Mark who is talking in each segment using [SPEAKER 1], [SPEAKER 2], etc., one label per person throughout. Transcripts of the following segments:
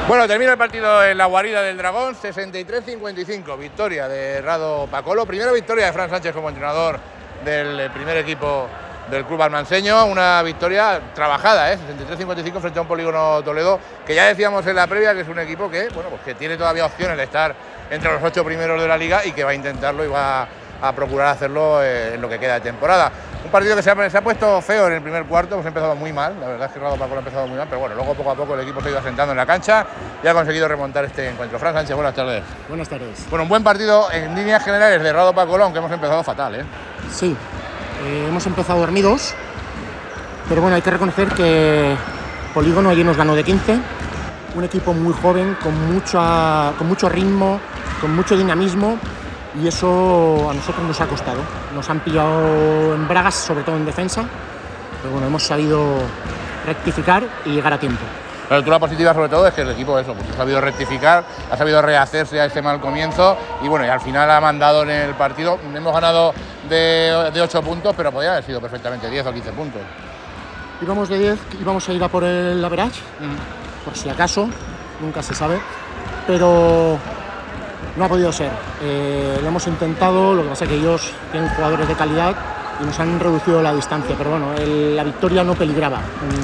[SPEAKER 1] Bueno, termina el partido en la guarida del Dragón, 63-55, victoria de Rado Pacolo, primera victoria de Fran Sánchez como entrenador del primer equipo del club almanseño, una victoria trabajada, 63-55 frente a un Polígono Toledo, que ya decíamos en la previa que es un equipo que, bueno, pues que tiene todavía opciones de estar entre los 8 primeros de la liga y que va a intentarlo y va a procurar hacerlo en lo que queda de temporada. Un partido que se ha puesto feo en el primer cuarto, hemos empezado muy mal, la verdad es que Rado Pacolo ha empezado muy mal, pero bueno, luego poco a poco el equipo se ha ido asentando en la cancha y ha conseguido remontar este encuentro. Fran Sánchez, buenas tardes.
[SPEAKER 2] Buenas tardes.
[SPEAKER 1] Bueno, un buen partido en líneas generales de Rado Pacolo, aunque hemos empezado fatal,
[SPEAKER 2] Sí, hemos empezado dormidos, pero bueno, hay que reconocer que Polígono ayer nos ganó de 15, un equipo muy joven, con mucho ritmo, con mucho dinamismo, y eso a nosotros nos ha costado. Nos han pillado en bragas, sobre todo en defensa, pero bueno, hemos sabido rectificar y llegar a tiempo.
[SPEAKER 1] La lectura positiva sobre todo es que el equipo ha sabido rectificar, ha sabido rehacerse a ese mal comienzo y bueno, y al final ha mandado en el partido. Hemos ganado de 8 puntos, pero podría haber sido perfectamente 10 o 15 puntos.
[SPEAKER 2] Íbamos de 10, íbamos a ir a por el average, por si acaso, nunca se sabe, pero no ha podido ser. Lo hemos intentado, lo que pasa es que ellos tienen jugadores de calidad y nos han reducido la distancia, pero bueno, la victoria no peligraba.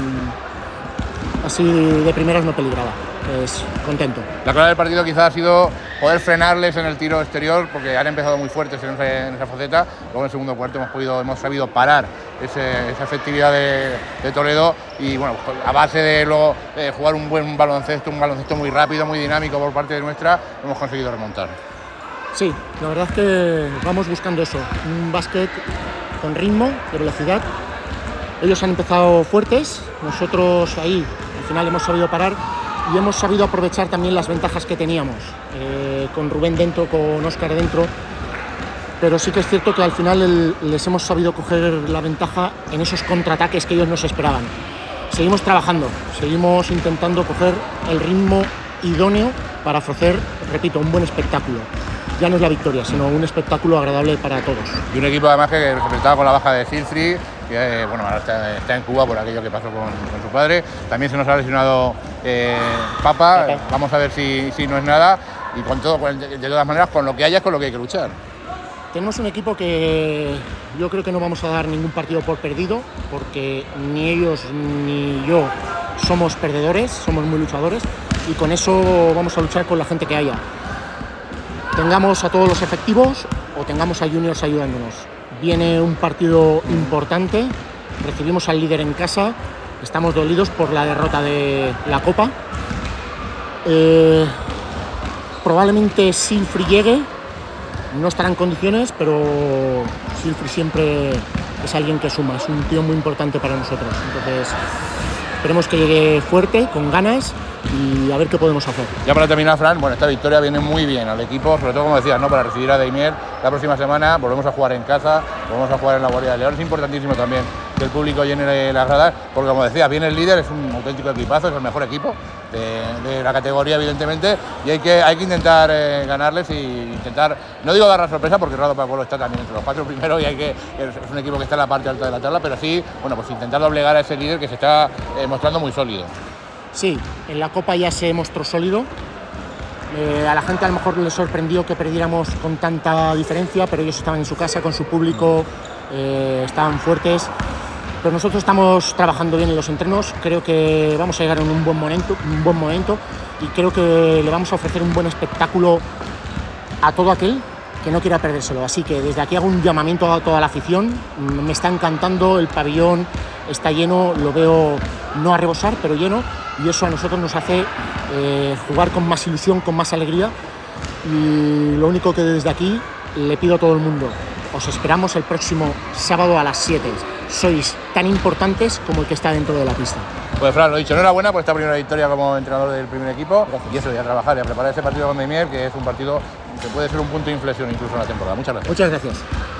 [SPEAKER 2] Así de primeras no peligraba, contento. La
[SPEAKER 1] clave del partido quizás ha sido poder frenarles en el tiro exterior, porque han empezado muy fuertes en esa faceta. Luego en el segundo cuarto hemos sabido parar esa efectividad de Toledo y bueno, a base de luego jugar un buen baloncesto, un baloncesto muy rápido, muy dinámico por parte de nuestra, hemos conseguido remontar.
[SPEAKER 2] Sí, la verdad es que vamos buscando eso, un básquet con ritmo, de velocidad. Ellos han empezado fuertes, nosotros ahí al final hemos sabido parar y hemos sabido aprovechar también las ventajas que teníamos, con Rubén dentro, con Óscar dentro, pero sí que es cierto que al final les hemos sabido coger la ventaja en esos contraataques que ellos nos esperaban. Seguimos trabajando, seguimos intentando coger el ritmo idóneo para ofrecer, repito, un buen espectáculo. Ya no es la victoria, sino un espectáculo agradable para todos.
[SPEAKER 1] Y un equipo además que representaba con la baja de Silfri, que bueno, ahora está en Cuba por aquello que pasó con su padre. También se nos ha lesionado Papa, vamos a ver si no es nada. Y con todo, de todas maneras, con lo que haya es con lo que hay que luchar.
[SPEAKER 2] Tenemos un equipo que yo creo que no vamos a dar ningún partido por perdido, porque ni ellos ni yo somos perdedores, somos muy luchadores, y con eso vamos a luchar con la gente que haya. Tengamos a todos los efectivos o tengamos a juniors ayudándonos. Viene un partido importante, recibimos al líder en casa, estamos dolidos por la derrota de la Copa. Probablemente Silfri llegue, no estará en condiciones, pero Silfri siempre es alguien que suma, es un tío muy importante para nosotros. Entonces esperemos que llegue fuerte, con ganas, y a ver qué podemos hacer.
[SPEAKER 1] Ya para terminar, Fran, bueno, esta victoria viene muy bien al equipo, sobre todo como decías, ¿no? Para recibir a Daimiel la próxima semana, volvemos a jugar en casa, volvemos a jugar en la Guardia de León. Es importantísimo también que el público llene las gradas, porque como decía, viene el líder, es un auténtico equipazo, es el mejor equipo de la categoría, evidentemente, y hay que intentar ganarles y intentar, no digo dar la sorpresa, porque Rado Pacolo está también entre los 4 primeros y es un equipo que está en la parte alta de la tabla, pero sí, bueno, pues intentar doblegar a ese líder que se está mostrando muy sólido.
[SPEAKER 2] Sí, en la Copa ya se mostró sólido. A la gente a lo mejor les sorprendió que perdiéramos con tanta diferencia, pero ellos estaban en su casa con su público, estaban fuertes. Pero nosotros estamos trabajando bien en los entrenos, creo que vamos a llegar en un buen momento y creo que le vamos a ofrecer un buen espectáculo a todo aquel que no quiera perdérselo. Así que desde aquí hago un llamamiento a toda la afición. Me está encantando, el pabellón está lleno, lo veo no a rebosar, pero lleno, y eso a nosotros nos hace jugar con más ilusión, con más alegría. Y lo único que desde aquí le pido a todo el mundo: os esperamos el próximo sábado a las 7. Sois tan importantes como el que está dentro de la pista.
[SPEAKER 1] Pues Fran, lo dicho, enhorabuena por esta primera victoria como entrenador del primer equipo. Gracias. Y eso, y a trabajar y a preparar ese partido con Daimiel, que es un partido que puede ser un punto de inflexión incluso en la temporada. Muchas gracias.
[SPEAKER 2] Muchas gracias.